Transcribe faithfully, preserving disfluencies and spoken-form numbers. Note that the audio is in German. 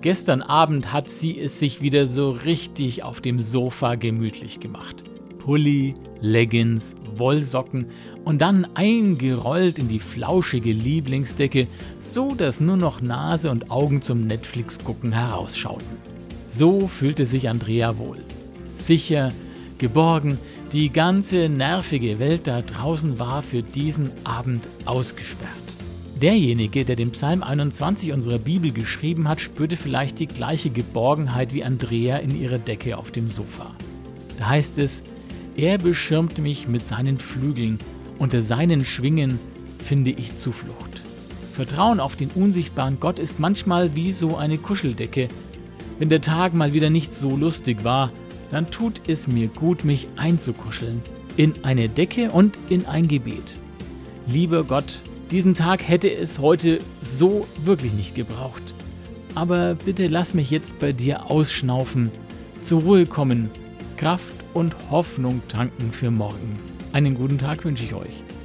Gestern Abend hat sie es sich wieder so richtig auf dem Sofa gemütlich gemacht. Pulli, Leggings, Wollsocken und dann eingerollt in die flauschige Lieblingsdecke, so dass nur noch Nase und Augen zum Netflix-Gucken herausschauten. So fühlte sich Andrea wohl. Sicher, geborgen, die ganze nervige Welt da draußen war für diesen Abend ausgesperrt. Derjenige, der den Psalm einundzwanzig unserer Bibel geschrieben hat, spürte vielleicht die gleiche Geborgenheit wie Andrea in ihrer Decke auf dem Sofa. Da heißt es: Er beschirmt mich mit seinen Flügeln, unter seinen Schwingen finde ich Zuflucht. Vertrauen auf den unsichtbaren Gott ist manchmal wie so eine Kuscheldecke. Wenn der Tag mal wieder nicht so lustig war, dann tut es mir gut, mich einzukuscheln. In eine Decke und in ein Gebet. Lieber Gott, diesen Tag hätte es heute so wirklich nicht gebraucht. Aber bitte lass mich jetzt bei dir ausschnaufen, zur Ruhe kommen, Kraft und Hoffnung tanken für morgen. Einen guten Tag wünsche ich euch.